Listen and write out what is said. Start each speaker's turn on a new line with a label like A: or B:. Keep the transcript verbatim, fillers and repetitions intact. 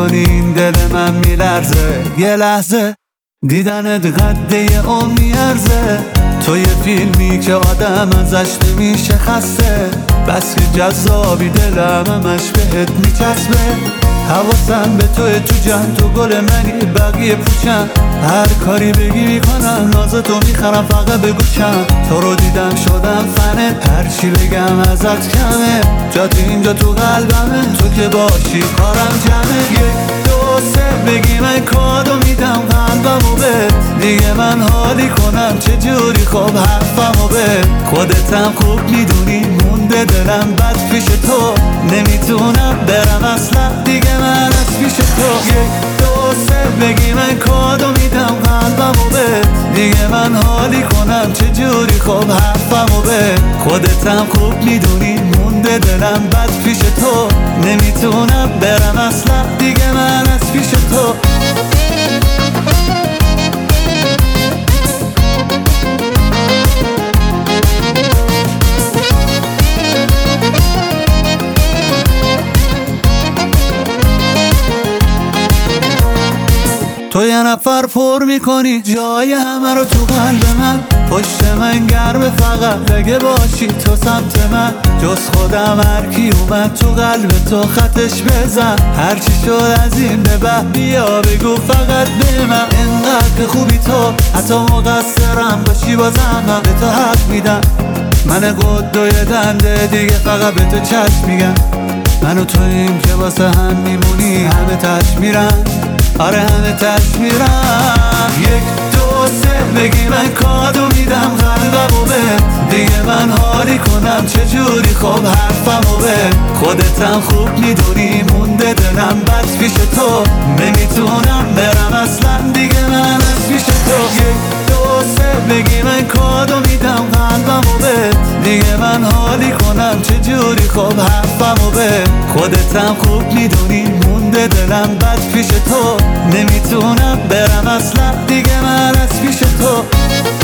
A: میکنی این دل من میلرزه. یه لحظه دیدنت قده اون میارزه. تو یه فیلمی که آدم ازش نمیشه خسته، بس که جذابی دلم همش بهت میچسبه. حواسم به توی تو جمع، تو گل منی بقیه پوچن. هر کاری بگی میکنم، ناز تو میخرم فقط بگوشم. تو رو دیدم شدم فنت، هر چی بگم ازت کمه. جات اینجا تو قلبمه، تو که باشی کارم جمعه. یک دو سه بگی من کادو میدم قلبمو بهت. دیگه من حالی کنم چجوری خوب حرفمو بهت. خودتم خوب میدونی مونده دلم بد پیش تو. نمیتونم برم اصلا دیگه من از پیش تو. یک دو سه بگی من کادو میدم قلبمو بهت. دیگه من حالی کنم چجوری خوب حرفمو بهت. خودتم خوب میدونی مونده دلم بد پیش تو. نمیتونم برم اصلا دیگه من از پیش تو. تو یه نفر پر میکنی جای همه رو تو قلب من. پشت من گرمه فقط اگه باشی تو سمت من. جز خودم هر کی اومد تو قلب تو خطش بزن. هرچی شد از این به بعد بیا بگو فقط به من. انقدر خوبی تو حتی مقصرم باشی بازم من به تو حق میدم. من قدوی دنده دیگه فقط به تو چشم میگم. من و تویم که واسه هم میمونی همه تش میرن. آره همه تش میرن. یک دو سه بگی من کادو میدم قلبمو بهت. دیگه من حالی کنم چجوری خوب حرفمو بهت. خودتم خوب میدونی مونده دلم بد پیش تو. نمیتونم برم اصلا دیگه من از پیش تو. یک دو سه بگی من کادو میدم قلبمو بهت. دیگه من حالی کنم چجوری خوب حرفمو بهت. خودتم خوب میدونی مونده دلم بد پیش تو. نمیتونم برم اصلا دیگه من از پیش تو.